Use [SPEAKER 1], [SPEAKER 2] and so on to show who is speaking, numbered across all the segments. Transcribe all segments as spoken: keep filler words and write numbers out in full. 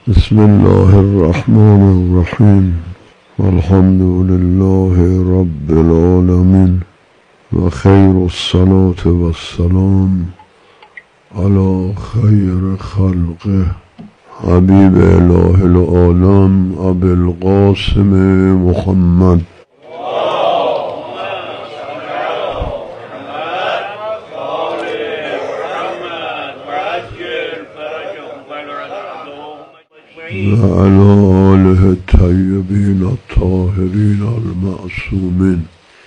[SPEAKER 1] بسم الله الرحمن الرحیم والحمد لله رب العالمین و خیر الصلاة و السلام علی خیر خلقه حبیب اله العالم ابی القاسم محمد و علی آله الطیبین الطاهرین المعصومین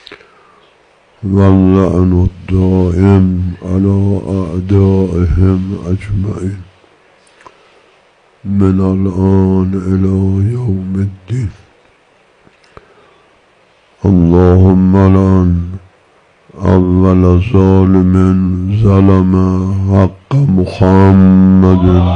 [SPEAKER 1] واللعن الدائم علی اعدائهم اجمعین من الآن الی یوم الدین. اللهم لعن اول ظالم ظلم حق محمد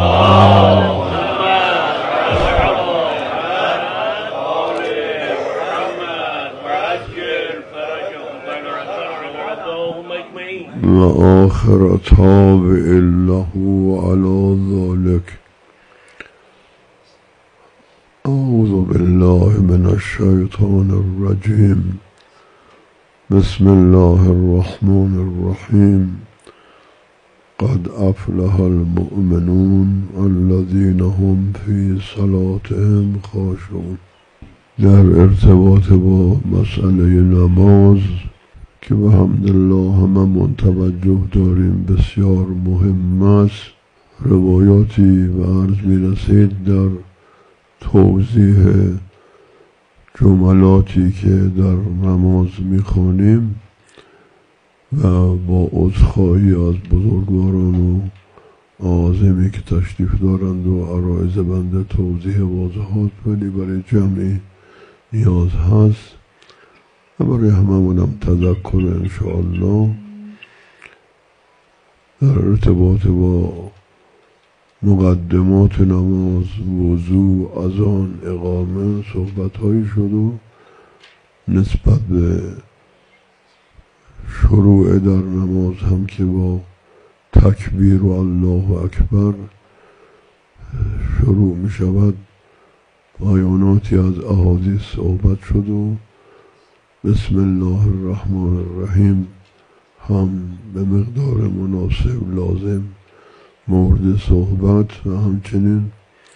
[SPEAKER 1] و آخر تابع له علی ذلك. اعوذ بالله من الشیطان الرجیم. بسم الله الرحمن الرحیم. قد افلح المؤمنون الذين هم في صلاتهم خاشعون. در ارتباط با مسئله نماز که به حمدالله همه متوجه داریم بسیار مهم است، روایاتی به عرض می رسید در توضیح جملاتی که در نماز می خوانیم و با عذرخواهی از بزرگواران و عازمی که تشریف دارند و عرایض بنده توضیح واضحات، ولی برای جمعی نیاز هست و برای هممونم تذکر انشاءالله در ارتباط با مقدمات نماز، وضوع، اذان، اقامه صحبت هایی شد و نسبت به شروع در نماز هم که با تکبیر و الله اکبر شروع می شود بیاناتی از احادیث صحبت شد و بسم الله الرحمن الرحیم هم به مقدار مناسب لازم مورد صحبت و همچنین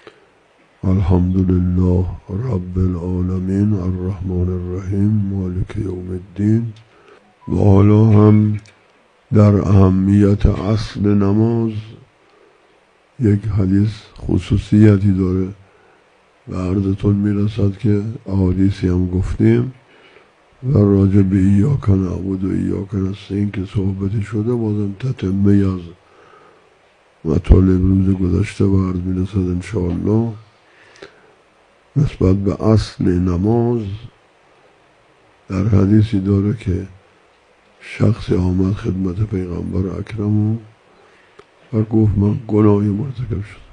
[SPEAKER 1] الحمدلله رب العالمین الرحمن الرحیم مالک یوم الدین. و حالا هم در اهمیت اصل نماز یک حدیث خصوصیتی داره و عرضتون میرسد که احادیثی هم گفتیم و راجع به ایاک نعبد و ایاک نستعین که صحبتی شده، بازم تتمه از مطالب روز گذشته و عرض میرسد انشاءالله. نسبت به اصل نماز در حدیثی داره که شخصی آمد خدمت پیغمبر اکرم و گفت من گناهی مرتکب شدم.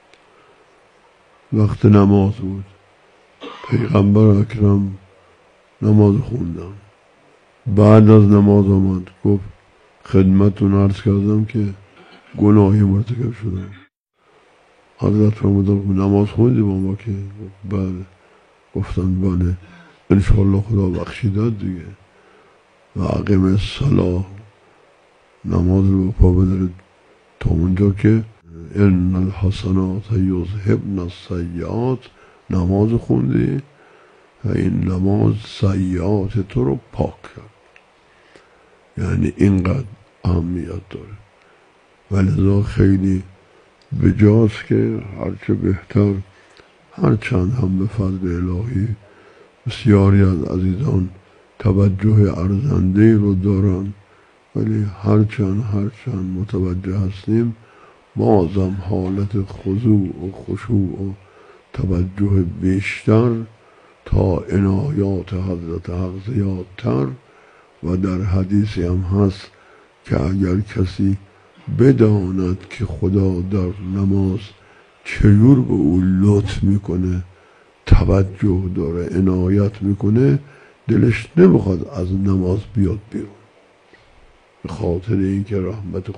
[SPEAKER 1] وقت نماز بود، پیغمبر اکرم نماز خوندم. بعد از نماز آمد گفت خدمتتون عرض کردم که گناهی مرتکب شدم. حضرت فرمودن نماز خوندی با ما که؟ بله. گفتن بله، انشاءالله خدا بخشیدت دیگه. و اقیم الصلاة، نماز رو پا بدارید تا اونجا که ان الحسنات یذهبن السیئات، نماز خوندی و این نماز سیئات تو رو پاک کرد. یعنی اینقدر اهمیت داره و لذا خیلی بجاست که هرچه بهتر، هرچند هم به فضل الهی بسیاری از عزیزان توجه ارزنده رو دارن، ولی هرچند هرچند متوجه هستیم بازم حالت خضوع و خشوع و توجه بیشتر تا عنایات حضرت حق زیادتر. و در حدیثی هم هست که اگر کسی بداند که خدا در نماز چجور به او لطف میکنه، توجه داره، عنایت میکنه، دلش نمیخواد از نماز بیاد بیرون، به خاطر اینکه رحمت خدا خدا ریزش داره بر انسان. در هر حال، در حدیثی که در صحیح مسلم هست، پیغمبر اکرم فرمودن که من نماز خوندم. بعد از نماز آمد گفت خدمتتون عرض کردم که گناهی مرتکب شدم. حضرت فرمودن نماز خوندی؟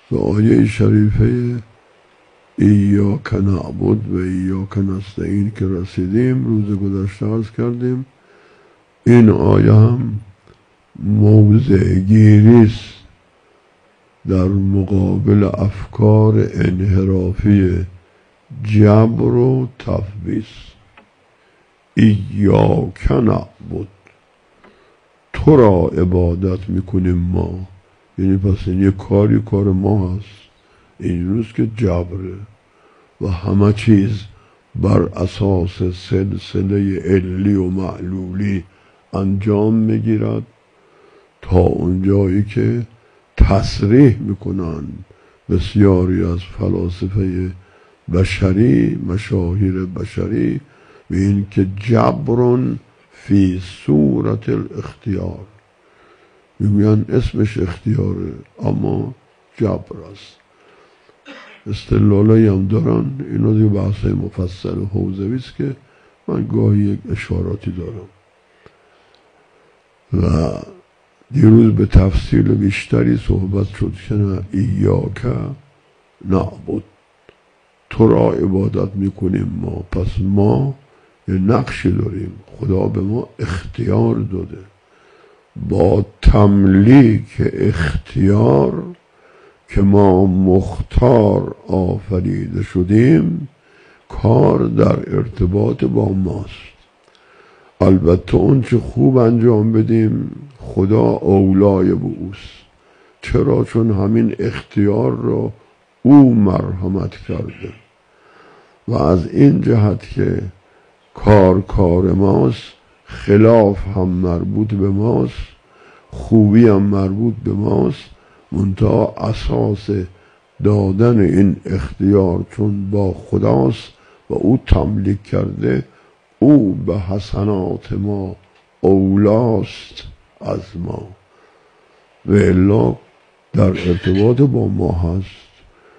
[SPEAKER 1] به آیه شریفه ایاک نعبد و ایاک نستعین که رسیدیم، روز گذشته عرض کردیم این آیه هم موضع گیریست در مقابل افکار انحرافی جبر و تفویض. ایاک نعبد، تو را عبادت میکنیم ما، یعنی پس این یه کاری کار ما هست، این روز که جبره و همه چیز بر اساس سلسله علی و معلولی انجام میگیرد تا اونجایی که تصریح میکنن بسیاری از فلاسفه بشری، مشاهیر بشری، به این که جبرون فی صورت الاختیار، میگوین اسمش اختیاره اما جبر است. استدلالایی هم دارن، اینا دیگه بحث مفصل حوزوی است که من گاهی یک اشاراتی دارم و دیروز به تفصیل بیشتری صحبت شد که نه ایاک نعبد، تو را عبادت میکنیم ما. پس ما یه نقشی داریم، خدا به ما اختیار داده، با تملیک اختیار که ما مختار آفریده شدیم کار در ارتباط با ماست. البته اون چه خوب انجام بدیم خدا اولای به اوست. چرا؟ چون همین اختیار را او مرحمت کرده و از این جهت که کار کار ماست، خلاف هم مربوط به ماست، خوبی هم مربوط به ماست، منتها اساس دادن این اختیار چون با خداست و او تملیک کرده، او به حسنات ما اولاست از ما و الا در ارتباط با ما هست.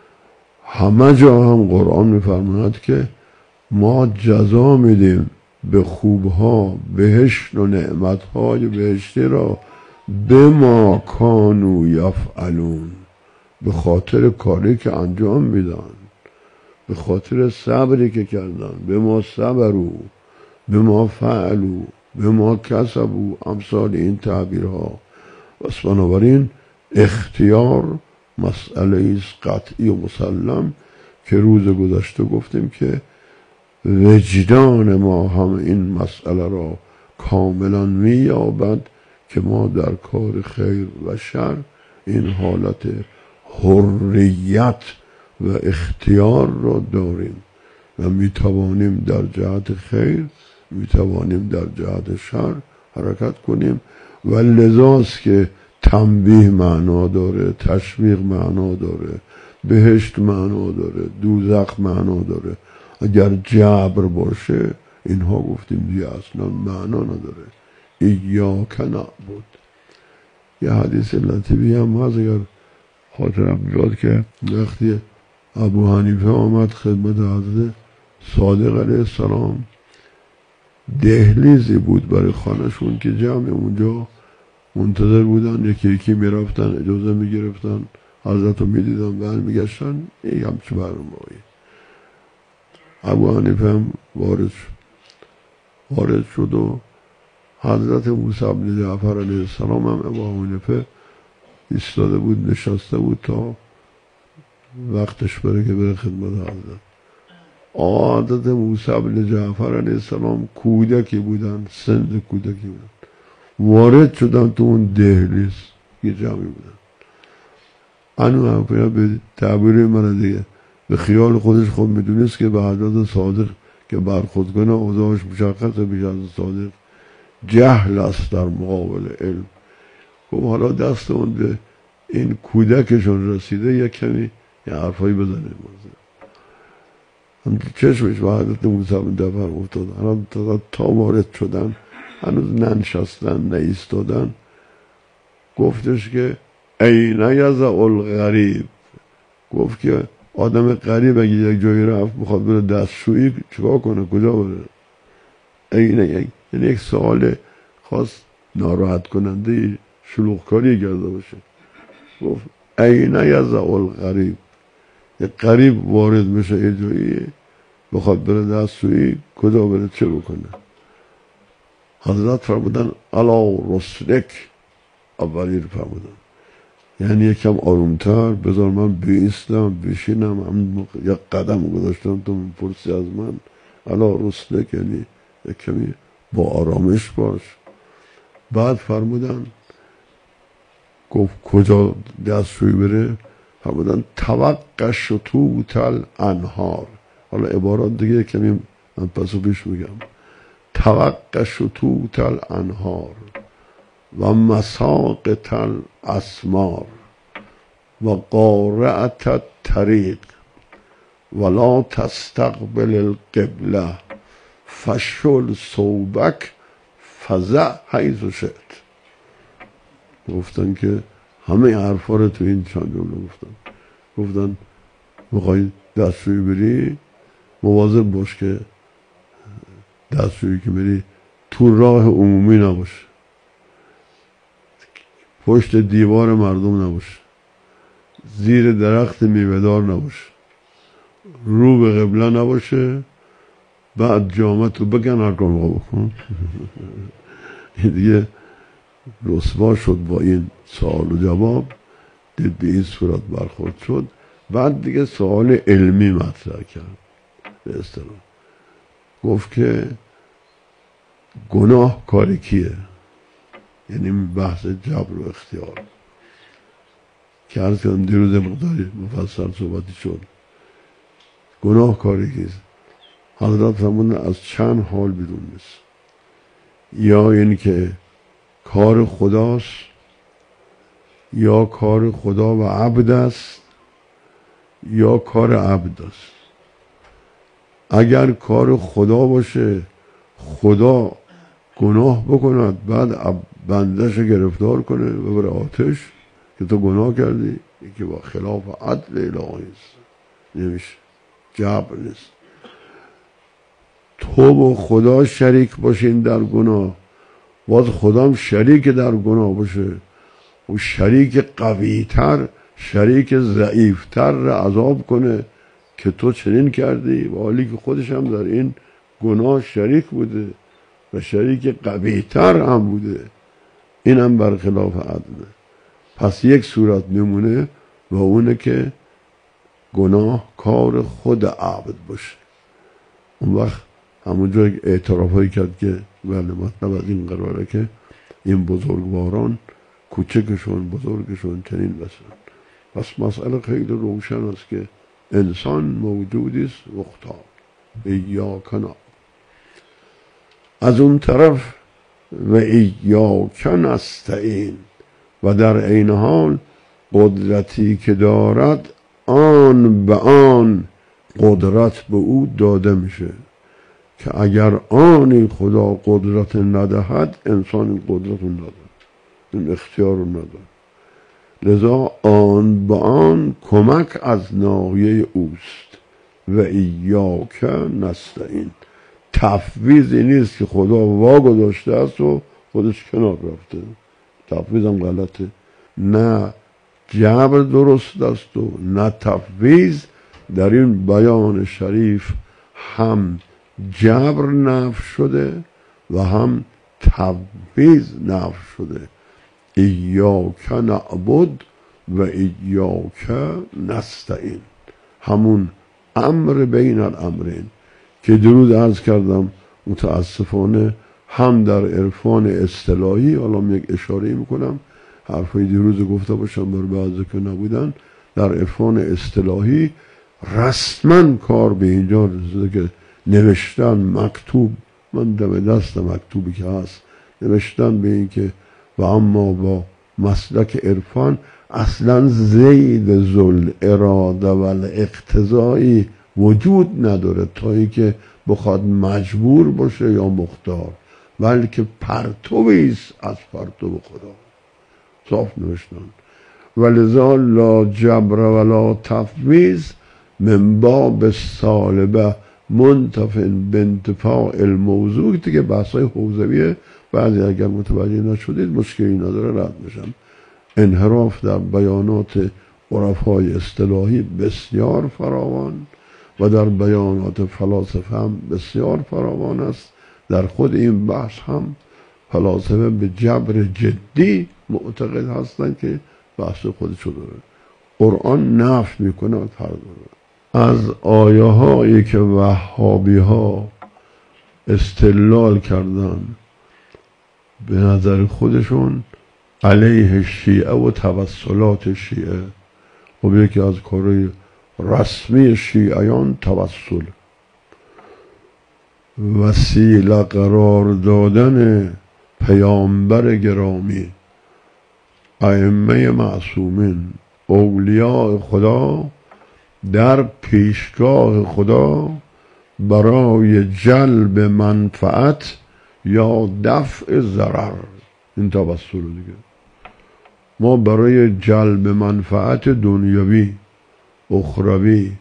[SPEAKER 1] همه جا هم قرآن میفرماید که ما جزا میدیم به خوبها بهشت و نعمتهای بهشتی را به ما کانو یفعلون، به خاطر کاری که انجام میدن، به خاطر صبری که کردن، به ما صبرو، به ما فعلو، به ما کسبو، امثال این تعبیرها. بس بنابراین اختیار مسئله است قطعی و مسلم که روز گذشته گفتیم که وجدان ما هم این مسئله را کاملا می‌یابد که ما در کار خیر و شر این حالت حریت و اختیار را داریم و میتوانیم در جهت خیر، میتوانیم در جهت شر حرکت کنیم و لذاست که تنبیه معنا داره، تشویق معنا داره، بهشت معنا داره، دوزخ معنا داره. اگر جبر باشه اینها گفتیم دیگه اصلا معنا نداره. ایاک نعبد. یه حدیث لطیفی هم هست اگر خاطرم بیاد که وقتی ابو حنیفه آمد خدمت حضرت صادق علیه السلام، دهلیزی بود برای خانهشون که جمع اونجا منتظر بودن، یکی یکی میرفتن اجازه میگرفتن، حضرت رو میدیدن برمیگشتن. این همچه برنامه‌ای. ابو حنیفه هم وارد شد وارد شد و حضرت موسی بن جعفر علیه السلام هم ابو حنیفه ایستاده بود، نشسته بود تا وقتش بره که بره خدمت حضرت. حضرت موسی بن جعفر علیه السلام کودکی بودن، سن کودکی بودن، وارد شدن تو اون دهلیز یه جمعی بودن. انو هم به تعبیر من دیگه به خیال خودش خود میدونست که به حضرت صادق که برخورد کنه اوضاعش مشخصه، بیش از صادق جهل است در مقابل علم. خب حالا دست اون به این کودکشون رسیده یک کمی یه حرفایی بزنه. هم چشمش به حضرت موسی بن جعفر افتاد. الان تا, تا وارد شدن هنوز ننشستن نایستادن، گفتش که این یضع الغریب، گفت که آدم غریب اگه یک جایی رفت بخواد بره دستشویی چیکار کنه، کجا بره؟ این یعنی یک سوال خاص ناراحت کننده شلوغکاری کرده باشه. گفت این یضع الغریب، یک غریب وارد میشه یه جایی بخواد بره دستشویی، کجا بره چه بکنه؟ حضرت فرمودن علا رسلک، اولی رو فرمودن یعنی یکم آرومتر بذار من بیستم بشینم، هم یک قدم گذاشتم تو پرسی از من، علا رسلک یعنی یک کمی با آرامش باش. بعد فرمودن گفت کجا دستشویی بره؟ فرمودن توقع شطوط الانهار. حالا عبارات دیگه کمی من پسو پیش میگم. توقع شطوط الانهار و مساقط الاسمار و قارعت الطریق ولا تستقبل القبله فشل صوبک فزع حیث شئت. گفتن که همه حرفا رو تو این چند جمله گفتن. گفتن میخوای دستشویی بری مواظب باش که دستشویی که بری تو راه عمومی نباشه، پشت دیوار مردم نباشه، زیر درخت میوه‌دار نباشه، رو به قبله نباشه، بعد جامعه تو بگن هر کار موقع بکن. این دیگه رسوا شد با این سوال و جواب، دید به این صورت برخورد شد. بعد دیگه سوال علمی مطرح کرد. به اصطلاح گفت که گناه کاری کیه؟ یعنی بحث جبر و اختیار که عرض کردم دیروز مقداری مفصل صحبتی شد. گناه کاری کیست؟ حضرت فرمودن از چند حال بیرون نیست، یا این که کار خداست یا کار خدا و عبد است یا کار عبد است. اگر کار خدا باشه خدا گناه بکند بعد بندش گرفتار کنه و بره آتش که تو گناه کردی، یکی با خلاف عدل الهی است، نمیشه، جبر نیست. تو و خدا شریک باشین در گناه، باز خدام شریک در گناه باشه و شریک قویتر شریک ضعیفتر را عذاب کنه که تو چنین کردی، و حالی که خودش هم در این گناه شریک بوده و شریک قویتر هم بوده. این هم برخلاف عدله. پس یک صورت میمونه و اونه که گناه کار خود عبد باشه. اون وقت همونجا اعتراف هایی کرد که بله مطلب از این قراره که این بزرگواران کوچکشون بزرگشون چنین بسن. پس مسئله خیلی روشن است که انسان موجودی است مختار ایاک نعبد. از اون طرف و ایاک نستعین، و در عین حال قدرتی که دارد آن به آن قدرت به او داده میشه که اگر آن خدا قدرت ندهد انسان این قدرت رو نداره، این اختیار رو نداره. لذا آن به آن کمک از ناحیه اوست و ایاک نستعین. تفویضی نیست که خدا واگذاشته است و خودش کنار رفته، تفویض هم غلطه. نه جبر درست است و نه تفویض. در این بیان شریف هم جبر نفی شده و هم تفویض نفی شده. ایاک نعبد و ایاک نستعین، همون امر بین الامرین که درود عرض کردم. متاسفانه هم در عرفان اصطلاحی، حالا یک اشاره میکنم حرفای دیروز گفته باشم بر بعضی که نبودن، در عرفان اصطلاحی رسما کار به اینجا رسیده که نوشتن مکتوب، من دم دست مکتوبی که هست نوشتن به این که و اما با مسلک عرفان اصلا زید ذل اراده و اقتضایی وجود نداره تا اینکه بخواد مجبور باشه یا مختار، بلکه پرتویی است از پرتو خدا. صاف نوشتن ولذا لا جبر ولا تفویض من باب سالبه منتفن بانتفاع الموضوع. دیگه بحثای حوزویه، بعضی اگر متوجه نشدید مشکلی نداره رد میشم. انحراف در بیانات عرفای اصطلاحی بسیار فراوان و در بیانات فلاسفه هم بسیار فراوان است. در خود این بحث هم فلاسفه به جبر جدی معتقد هستند که بحث خودشو داره. قرآن نفی میکنه فرق داره. از آیه هایی که وهابی ها استدلال کردن به نظر خودشون علیه شیعه و توسلات شیعه، خب یکی از کارهای رسمی شیعیان توسل، وسیله قرار دادن پیامبر گرامی، ائمه معصومین، اولیاء خدا در پیشگاه خدا برای جلب منفعت یا دفع ضرر. این توسل دیگه. ما برای جلب منفعت دنیوی، اخروی،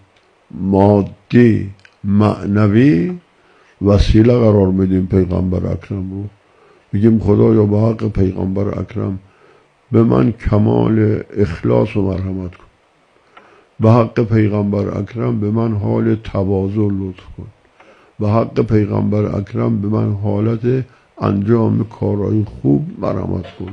[SPEAKER 1] مادی، معنوی وسیله قرار میدیم پیغمبر اکرم رو. میگیم خدایا به حق پیغمبر اکرم به من کمال اخلاص و مرحمت کن، به حق پیغمبر اکرم به من حال تواضع لطف کن، به حق پیغمبر اکرم به من حالت انجام کارهای خوب مرحمت کن.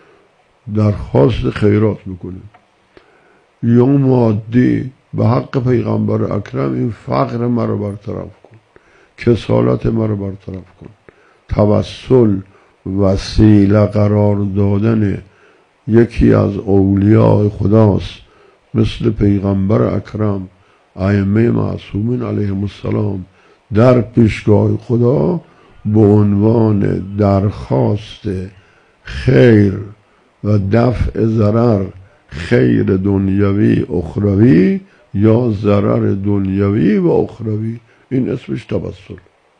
[SPEAKER 1] درخواست خیرات میکنیم. یا مادی، به حق پیغمبر اکرم این فقر مرا برطرف کن، کسالت مرا برطرف کن. توسل وسیله قرار دادن یکی از اولیاء خداست، مثل پیغمبر اکرم، ائمه معصومین علیهم السلام در پیشگاه خدا به عنوان درخواست خیر و دفع ضرر، خیر دنیوی اخروی یا ضرر دنیوی و اخروی. این اسمش توسل.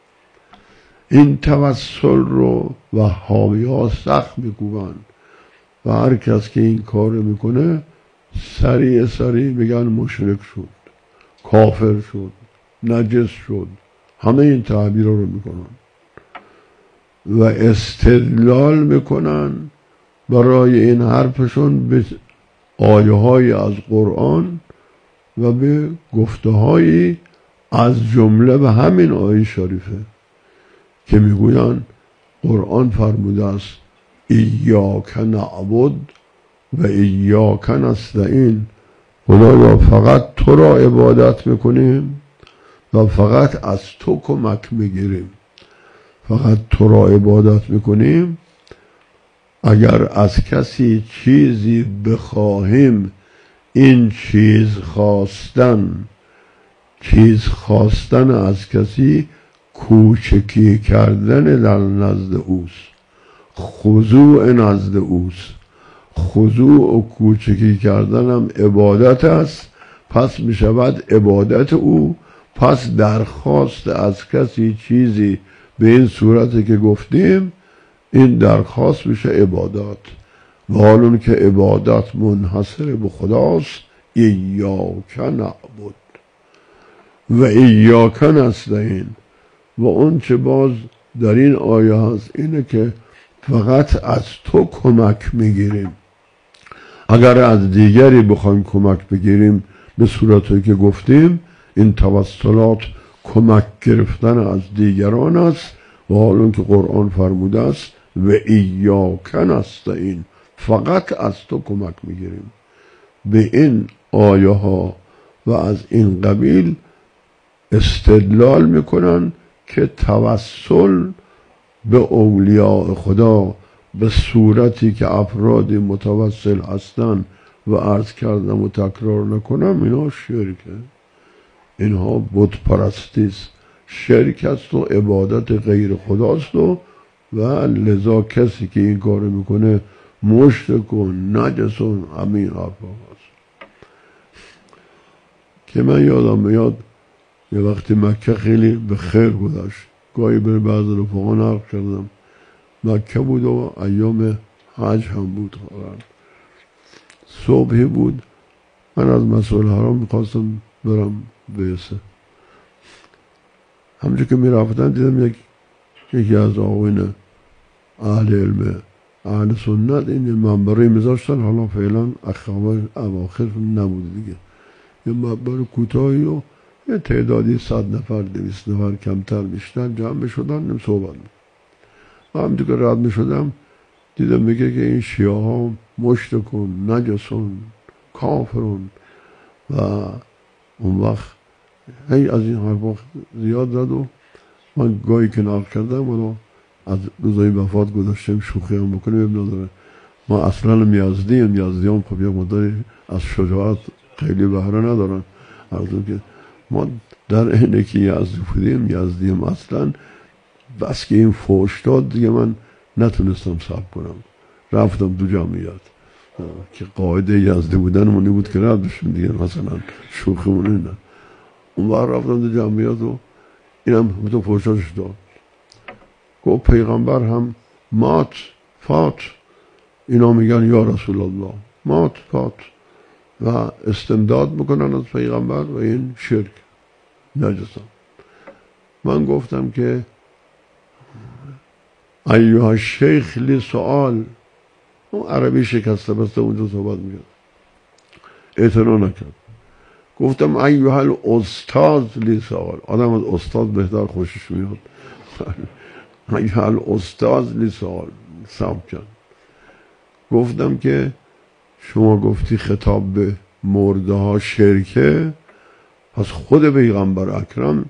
[SPEAKER 1] این توسل رو وهابی ها سخت میکوبن و هر کس که این کار میکنه سریع سریع میگن مشرک شد، کافر شد، نجس شد. همه این تعبیر رو میکنن و استدلال میکنن برای این حرفشون به آیه های از قرآن و به گفته هایی از جمله به همین آیه شریفه که میگوین قرآن فرموده است ایاک نعبد و ایاک نستعین. خدایا فقط تو را عبادت میکنیم و فقط از تو کمک میگیریم. فقط تو را عبادت میکنیم. اگر از کسی چیزی بخواهیم، این چیز خواستن چیز خواستن از کسی کوچکی کردن در نزد اوست، خضوع نزد اوست. خضوع و کوچکی کردن هم عبادت است، پس می شود عبادت او. پس درخواست از کسی چیزی به این صورتی که گفتیم، این درخواست میشه عبادت. و حالون که عبادت منحصر به خداست، ایاک نعبد و ایاک نستعین. و اون چه باز در این آیه هست اینه که فقط از تو کمک میگیریم. اگر از دیگری بخوایم کمک بگیریم به صورتی که گفتیم، این توسلات کمک گرفتن از دیگران است. و حالون که قرآن فرموده است و ایاک نستعین، فقط از تو کمک میگیریم. به این آیه ها و از این قبیل استدلال میکنن که توسل به اولیاء خدا به صورتی که افرادی متوسل هستن و عرض کردم و تکرار نکنم، اینا شرکه، اینها بت پرستی است، شرک است و عبادت غیر خداست. و و لذا کسی که این کار میکنه مشرک و نجس و همین حرفا هست. که من یادم میاد یه وقتی مکه خیلی به خیر گذشت، گاهی به بعض رفقا نقل کردم، مکه بود و ایام حج هم بود. صبحی بود، من از مسجد الحرام میخواستم برم بیسه. همچون که میرفتم دیدم یک یکی از آقایون اهل علم اهل سنت این منبری میذاشتن، حالا فعلا اواخر نبوده دیگه، یه منبر کوتاهی و یه تعدادی صد نفر دویست نفر کمتر بیشتر جمع میشدن نم صحبت می‌کردن. و همینطور که رد میشدم دیدم میگه که این شیعه ها مشرکون، نجسون، کافرون و اون وقت هی از این حرفا زیاد زد و من گاهی کنار کردم و از روزای وفات گذاشتم شوخی هم بکنیم ابن داره. ما اصلا میازدیم، یزدی هم خب یک مداری از شجاعت خیلی بهره ندارن، عرضم که ما در اینه که یزدی بودیم یزدیم اصلا، بس که این فوش داد دیگه من نتونستم صبر کنم، رفتم تو جمعیت که قاعده یزدی بودن منی بود که رد بشیم دیگه، مثلا شوخی مونه نه. اون وقت رفتم تو جمعیت و اینم تو فوشاشش داد، گفت پیغمبر هم مات فات، اینا میگن یا رسول الله مات فات و استمداد میکنن از پیغمبر و این شرک نجسم. من گفتم که ایوها شیخ لی سوال، اون عربی شکسته بسته اونجا صحبت میگن، اعتنا نکرد. گفتم ایوها الاستاذ لی سوال، آدم از استاد بهتر خوشش میاد، ایوها الاستاذ لی سوال سب کرد. گفتم که شما گفتی خطاب به مرده ها شرکه، پس خود پیغمبر اکرم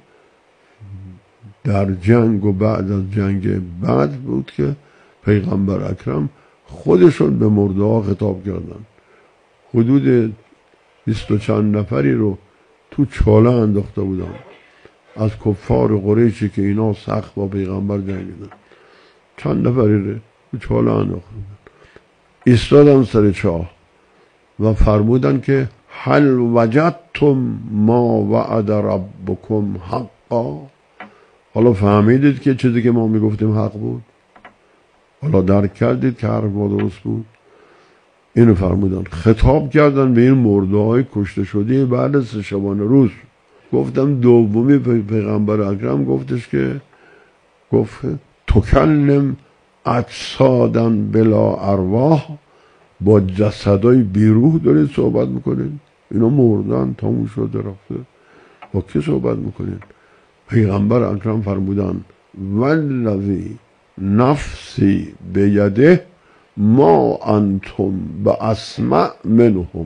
[SPEAKER 1] در جنگ و بعد از جنگ بعد بود که پیغمبر اکرم خودشون به مرده ها خطاب کردن، حدود بیست و چند نفری رو تو چاله انداخته بودن از کفار قریشی که اینا سخت با پیغمبر جنگیدن، چند نفری رو تو چاله انداخته بودن، ایستادن سر چاه و فرمودن که هل وجدتم ما وعد ربکم حقا، حالا فهمیدید که چیزی که ما میگفتیم حق بود، حالا درک کردید که حرف ما درست بود. اینو فرمودن، خطاب کردن به این مرده های کشته شده بعد از سه شبانه روز. گفتم دومی پیغمبر اکرم گفتش که گفت تکلم اجسادن بلا ارواح، با جسدای بیروح دارید صحبت میکنید، اینا مردن تموم شده رفته، با کی صحبت میکنید؟ پیغمبر اکرم فرمودن والذی نفسی بیده ما انتم به اسمع منهم،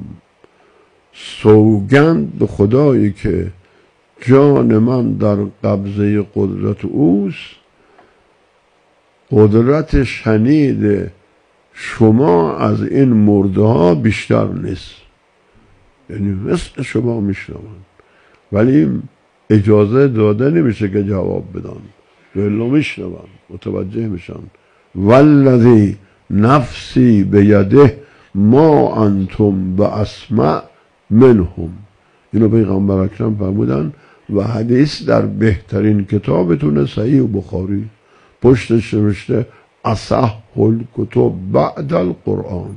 [SPEAKER 1] سوگند به خدایی که جان من در قبضه قدرت اوست، قدرت شنید شما از این مرده ها بیشتر نیست، یعنی مثل شما میشنون ولی اجازه داده نمیشه که جواب بدن، ولی میشنون متوجه میشن. والذی نفسی بیده ما انتم به اسمع منهم، اینو پیغمبر اکرم فرمودن و حدیث در بهترین کتابتون صحیح بخاری پشتش نوشته اصح الکتب بعد القرآن.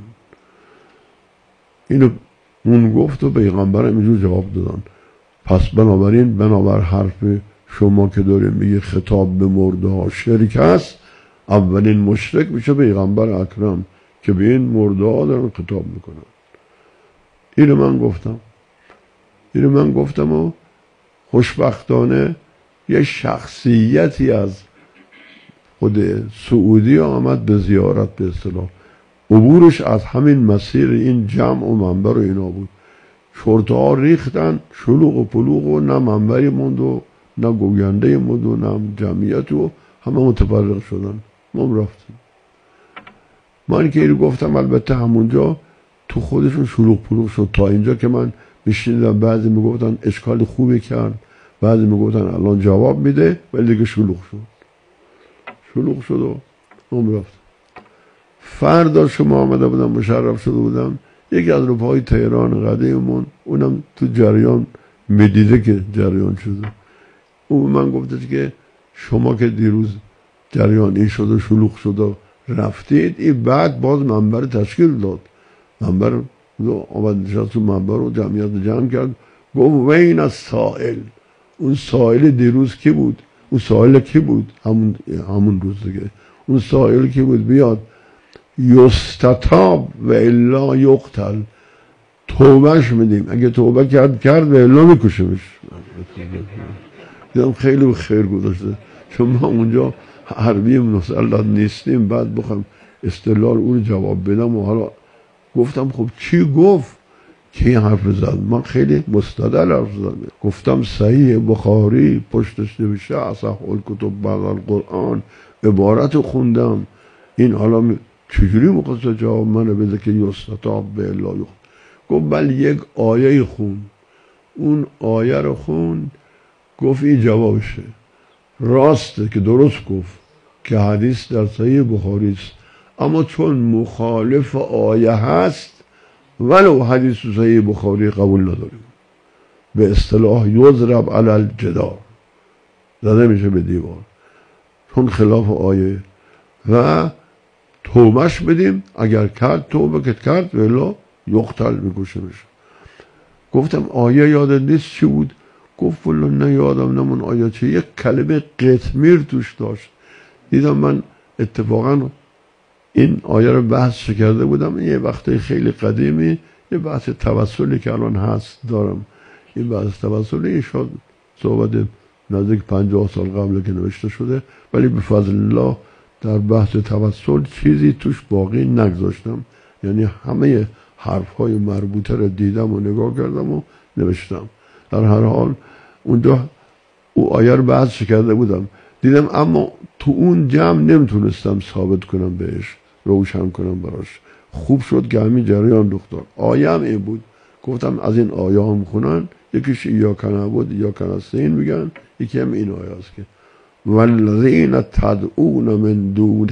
[SPEAKER 1] اینو اون گفت و پیغمبر اینجور جواب دادن. پس بنابراین بنابر حرف شما که داره میگه خطاب به مرده ها شرک است، اولین مشرک میشه پیغمبر اکرم که به این مرده ها دارن خطاب میکنن. اینو من گفتم اینو من گفتم و خوشبختانه یه شخصیتی از خود سعودی آمد به زیارت، به اصطلاح عبورش از همین مسیر این جمع و منبر و اینا بود. شرطه ها ریختن شلوغ و پلوغ و نه منبری موند و نه گوینده موند و نه جمعیت و همه متفرق شدن. ما رفتیم. من که اینو گفتم البته همونجا تو خودشون شلوغ پلوغ شد، تا اینجا که من میشنیدم بعضی میگفتن اشکال خوبی کرد، بعضی میگفتن الان جواب میده، ولی دیگه شلوغ شد شلوغ شد و هم رفت. فردا شما آمده بودم مشرف شده بودم، یکی از رفقای تهران قدیممون اونم تو جریان میدیده که جریان شده، اون من گفته که شما که دیروز جریان این شده شلوغ شده رفتید، این بعد باز منبر تشکیل داد، منبر آمد نشست تو منبر و جمعیت جمع کرد، گفت وین از سائل، اون سائل دیروز کی بود؟ اون سائل کی بود؟ همون همون روز دیگه اون سائل کی بود؟ بیاد یستتاب و الا یقتل، توبهش میدیم، اگه توبه کرد کرد و الا میکشمش. دیدم خیلی خیر گذاشته، چون ما اونجا حربی مسلط نیستیم، بعد بخوام استدلال اون جواب بدم و حالا گفتم خب چی گفت که این حرف زد؟ من خیلی مستدل حرف زدم، گفتم صحیح بخاری پشتش نوشته اصح الکتب بعد القرآن، عبارت خوندم. این حالا چجوری مقصد جواب منو بده که یستتاب به الا یقتل؟ گفت بله یک آیه خون، اون آیه رو خون، گفت این جوابشه. راسته که درست گفت که حدیث در صحیح بخاری است، اما چون مخالف آیه هست ولو حدیث صحیح بخاری قبول نداریم. به اصطلاح یضرب علی الجدار، زده میشه به دیوار، چون خلاف آیه. و توبهش بدیم، اگر کرد توبه که کرد ولی یقتل میکشمش. گفتم آیه یادت نیست چی بود؟ گفت والله نه یادم نمون آیه چی. یک کلمه قطمیر توش داشت. دیدم من اتفاقا این آیه رو بحث کرده بودم یه وقتی خیلی قدیمی، یه بحث توسلی که الان هست دارم. این بحث توسلی شد صحبت نزدیک پنجاه سال قبل که نوشته شده، ولی به فضل الله در بحث توسل چیزی توش باقی نگذاشتم، یعنی همه حرف های مربوطه رو دیدم و نگاه کردم و نوشتم. در هر حال اونجا او آیه رو بحث کرده بودم، دیدم اما تو اون جمع نمیتونستم ثابت کنم بهش، روشن کنم براش. خوب شد که همین جریان دختر آیه هم این بود. گفتم از این آیه هم خونن، یکیش ایاک نعبد ایاک نستعین میگن، یکی هم این آیه است که والذین تدعون من دون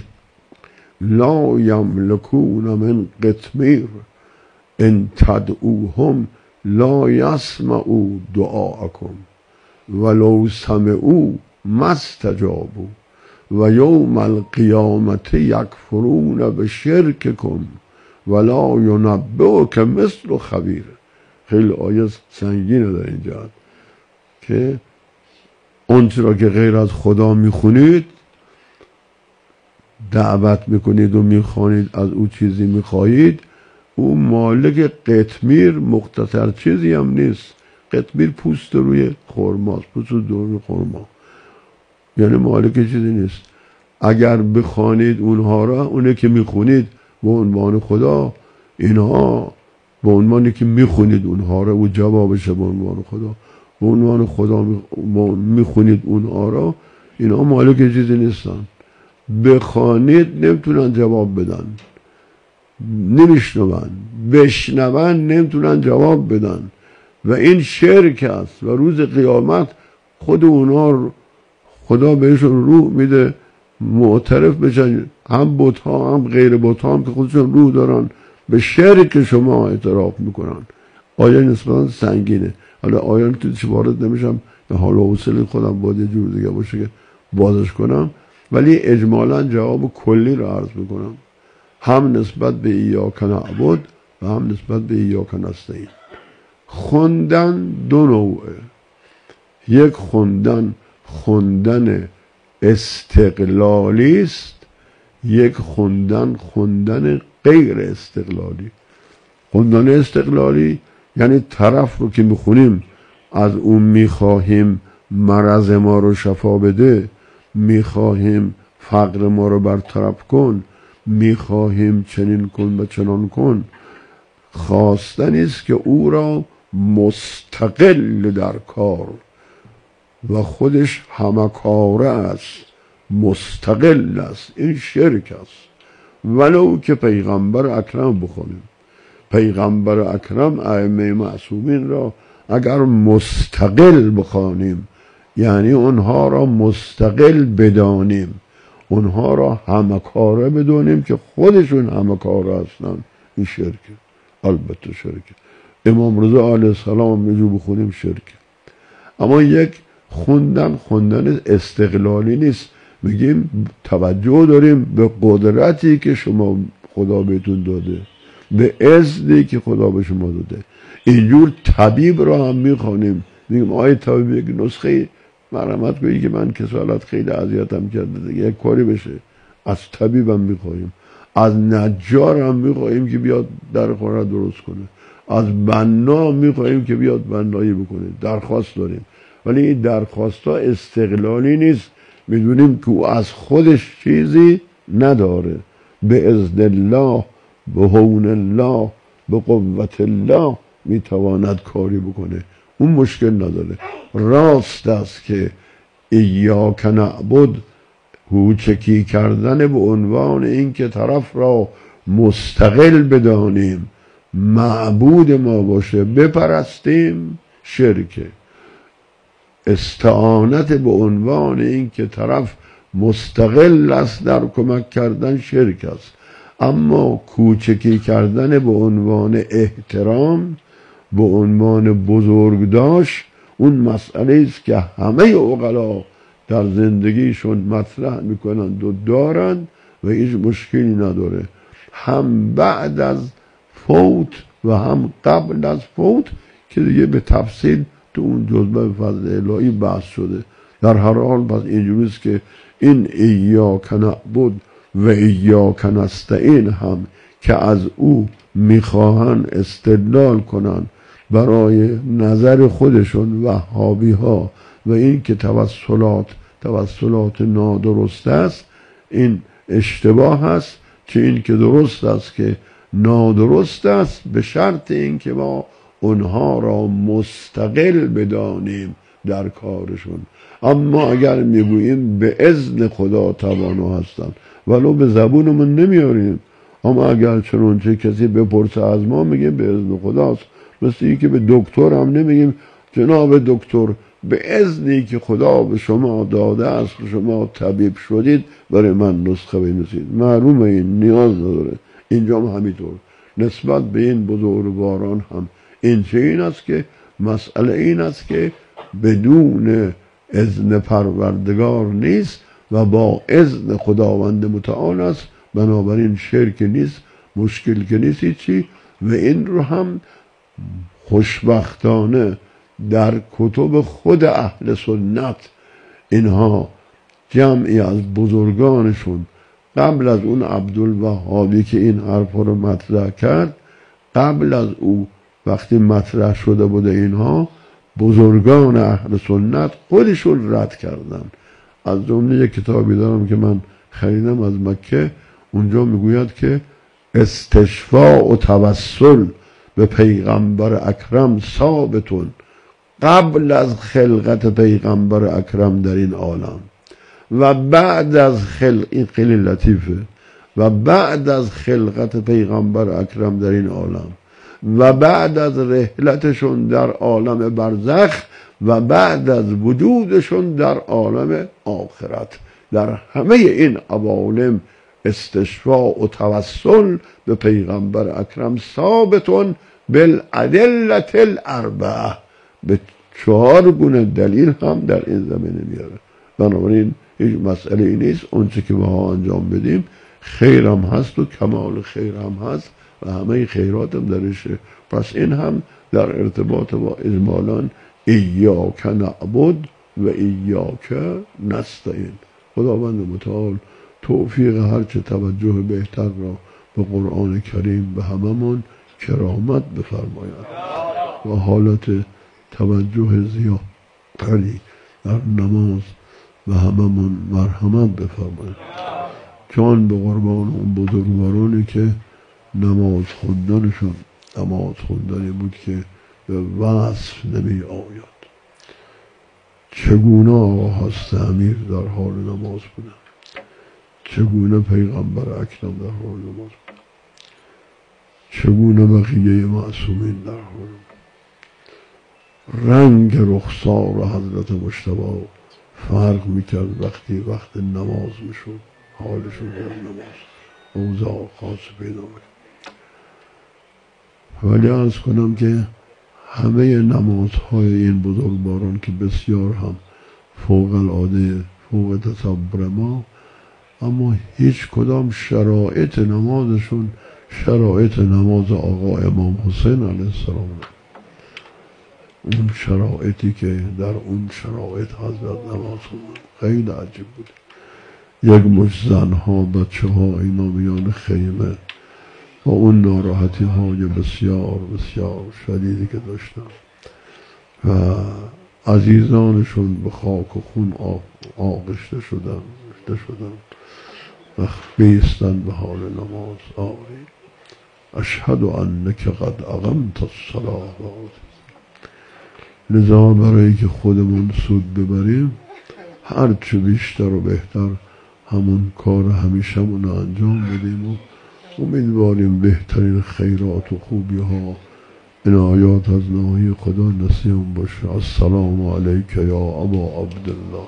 [SPEAKER 1] لا یملکون من قطمیر ان تدعوهم لا یسمعوا دعاءکم ولو سمعوا ما استجابوا و یوم القیامت یکفرون بشرککم ولا ینبئک مثل خبیر. خیلی آیه سنگینه در این جهت که اونچه را که غیر از خدا میخونید، دعوت میکنید و میخوانید، از او چیزی میخواهید، او مالک قطمیر مختصر چیزی هم نیست. قطمیر پوست روی خرماست، پوست روی خرما، یعنی مالک چیزی نیست. اگر بخوانید اونها را، اونه که میخونید به عنوان خدا، اینها به عنوانی که میخونید اونها را و جوابشه به عنوان خدا، به عنوان خدا میخونید اونها را، اینها مالک چیزی نیستن. بخوانید نمیتونن جواب بدن، نمیشنون، بشنون نمیتونن جواب بدن و این شرک است. و روز قیامت خود اونها خدا بهشون روح میده معترف بشن، هم بت ها هم غیر بت ها هم که خودشون روح دارن به شرک شما اعتراف میکنن. آیه نسبتا سنگینه. حالا آیه توش وارد نمیشم، حالا حوصله خودم باید یه جور دیگه باشه که بازش کنم، ولی اجمالا جواب کلی رو عرض میکنم، هم نسبت به ایاک نعبد و هم نسبت به ایاک نستعین. خوندن دو نوعه. یک خوندن خوندن استقلالی است، یک خوندن خوندن غیر استقلالی. خوندن استقلالی یعنی طرف رو که میخونیم از اون میخواهیم مرض ما رو شفا بده، میخواهیم فقر ما رو برطرف کن، میخواهیم چنین کن و چنان کن. خواستنی است که او را مستقل در کار و خودش همه کاره است، مستقل است. این شرک است. ولو که پیغمبر اکرم بخونیم، پیغمبر اکرم ائمه معصومین را اگر مستقل بخوانیم، یعنی اونها را مستقل بدانیم، اونها را همه کاره بدونیم که خودشون همه کاره هستن، این شرکه. البته شرکه. امام رضا علیه السلام نجو بخونیم شرکه. اما یک خوندن خوندن استقلالی نیست، میگیم توجه داریم به قدرتی که شما خدا بهتون داده، به عزتی که خدا به شما داده. اینجور طبیب را هم میخوانیم، میگیم آیه طبیب یک نسخه مرحمت کنی که من کسالت خیلی اذیتم کرده دیگه یک کاری بشه، از طبیبم میخواهیم. از نجار هم میخواهیم که بیاد در خونه درست کنه، از بنا میخواهیم که بیاد بنایی بکنه، درخواست داریم. ولی این درخواست ها استقلالی نیست، میدونیم که او از خودش چیزی نداره. به اذن الله، به هون الله، به قوت الله میتواند کاری بکنه، اون مشکل نداره. راست است که ایاک نعبد کوچکی کردن به عنوان این که طرف را مستقل بدانیم، معبود ما باشه، بپرستیم، شرکه. استعانت به عنوان این که طرف مستقل است در کمک کردن، شرک است. اما کوچکی کردن به عنوان احترام، به عنوان بزرگداشت، اون مسئله است که همه عقلا در زندگیشون مطرح میکنند و دارند و هیچ مشکلی نداره. هم بعد از فوت و هم قبل از فوت که دیگه به تفصیل تو اون جزبه فضل الهی بحث شده. در هر حال پس اینجوریست که این ایاک نعبد و ایاک نستعین هم که از او میخواهن استدلال کنن برای نظر خودشون وهابی ها و این که توسلات توسلات نادرست است، این اشتباه است. چه این که درست است که نادرست است، به شرط این که ما اونها را مستقل بدانیم در کارشون. اما اگر میگوییم به اذن خدا توانا هستن، ولو به زبونمون نمیاریم، اما اگر چنانچه کسی بپرسه از ما میگیم به اذن خداست. مثل این که به دکتر هم نمیگیم جناب دکتر به اذنی که خدا به شما داده است شما طبیب شدید برای من نسخه بنویسید. معلومه این نیاز نداره. اینجا هم همینطور نسبت به این بزرگواران هم این چه این است که مسئله این است که بدون اذن پروردگار نیست و با اذن خداوند متعال است، بنابراین شرک نیست، مشکل که نیست چی. و این رو هم خوشبختانه در کتب خود اهل سنت اینها جمعی از بزرگانشون قبل از اون عبدالوهابی که این حرفا رو مطرح کرد، قبل از او وقتی مطرح شده بوده اینها، بزرگان اهل سنت خودشون رد کردن. از جمله یک کتابی دارم که من خریدم از مکه، اونجا میگوید که استشفاء و توسل به پیغمبر اکرم ثابتون قبل از خلقت پیغمبر اکرم در این عالم و بعد از خلق، این خیلی لطیفه، و بعد از خلقت پیغمبر اکرم در این عالم و بعد از رحلتشون در عالم برزخ و بعد از وجودشون در عالم آخرت، در همه این عوالم استشفاء و توسل به پیغمبر اکرم ثابتون بالادلة الاربعه، به چهار گونه دلیل هم در این زمینه میاره. بنابراین هیچ مسئله ای نیست. اونچه که ما انجام بدیم خیر هم هست و کمال خیر هم هست و همه خیرات هم درشه. پس این هم در ارتباط با اجمالا ایاک نعبد و ایاک نستعین. خداوند متعال توفیق هرچه توجه بهتر را به قرآن کریم به هممون کرامت بفرماید و حالت توجه زیادی در نماز و هممون مرحمت بفرماید. جان به قربان اون بزرگوارانی که نماز خوندنشون نماز خوندنی بود که به وصف نمی آید. چگونه آقا هست امیر در حال نماز بودن، چگونه پیغمبر اکرم در حال نماز بودن، چگونه بقیه معصومین در حال. رنگ رخسار حضرت مجتبی فرق میکرد وقتی وقت نماز میشد، حالشون در نماز اوضاع خاص پیدا میکرد. ولی عرض کنم که همه نمازهای این بزرگواران که بسیار هم فوق العاده، فوق تصور ما، اما هیچ کدام شرایط نمازشون شرایط نماز آقا امام حسین علیه السلام نه. اون شرایطی که در اون شرایط حضرت نماز خوندن خیلی عجیب بود. یک مش زنها بچه ها اینا میان خیمه و اون ناراحتی های بسیار بسیار شدیدی که داشتن و عزیزانشون به خاک و خون آغشته شدن شدن و بیستن به حال نماز آوری. اشهد انک قد اقمت الصلاة. لذا برای که خودمون سود ببریم هرچه بیشتر و بهتر همون کار همیشمون رو انجام بدیم و امیدواریم بهترین خیرات و خوبی ها عنایات از ناحیه خدا نصیب باشه. السلام علیک یا ابا عبدالله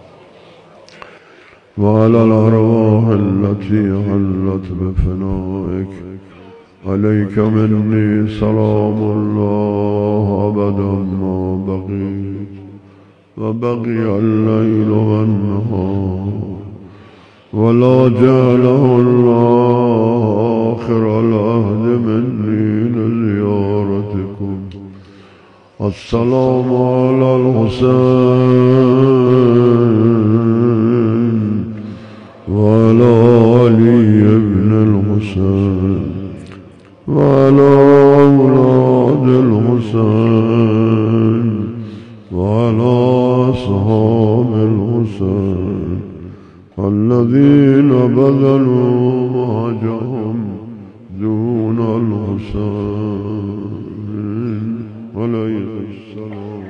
[SPEAKER 1] و علی الارواح التي حلت بفنائک علیک منی سلام الله ابدا ما بقیت و بقی اللیل و النهار ولا جعله الله آخر العهد منی لزیارتکم. السلام علی الحسین و علی علی ابن الحسین و علی اولاد الحسین و علی اصحاب الحسین الذين بذلوا مهجهم دون الحسين عليه السلام.